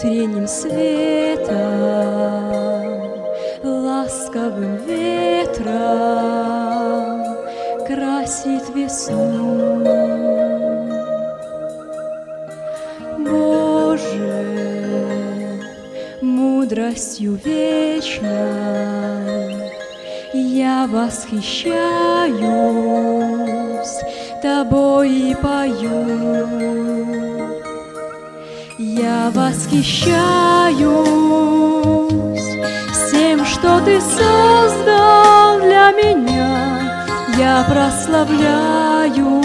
утренним светом, ласковым ветром красит весну. Боже, мудростью вечной я восхищаюсь Тобой и пою. Я восхищаюсь всем, что Ты создал для меня. Я прославляю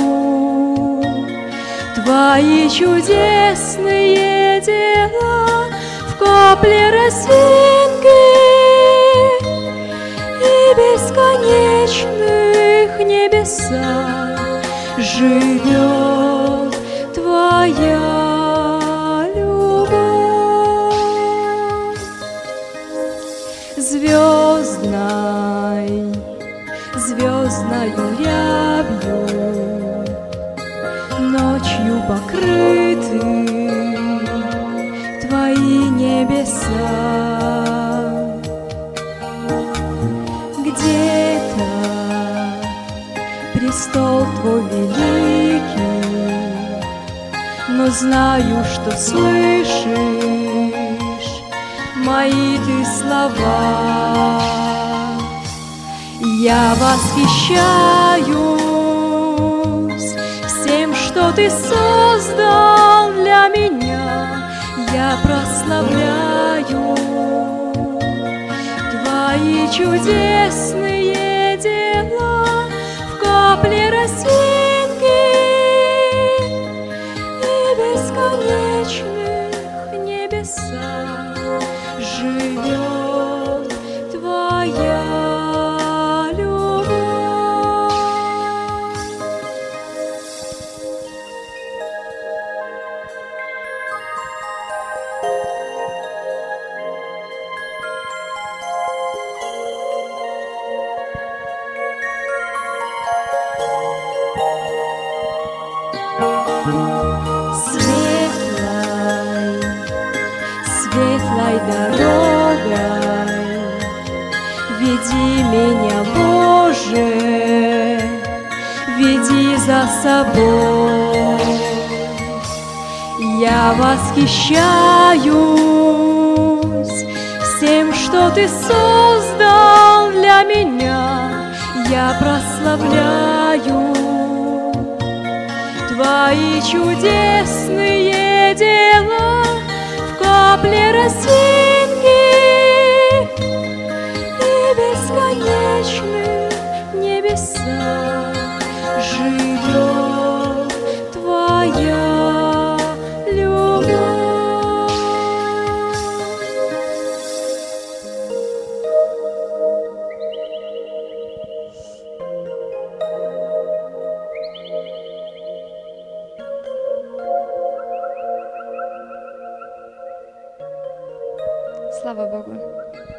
Твои чудесные дела. В капле росинки и бесконечных небесах живет Твоя звездною рябью, ночью покрыты Твои небеса. Где-то престол Твой великий, но знаю, что слышишь мои Ты слова. Я восхищаюсь всем, что Ты создал для меня. Я прославляю Твои чудесные дела. В капле росинки и бесконечных небесах живет Твоя. Светлой дорогой веди меня, Боже, веди за собой. Я восхищаюсь всем, что Ты создал для меня. Я прославляю Твои чудесные дела. В капле росинки и бесконечных небесах живет Твоя любовь. Слава Богу!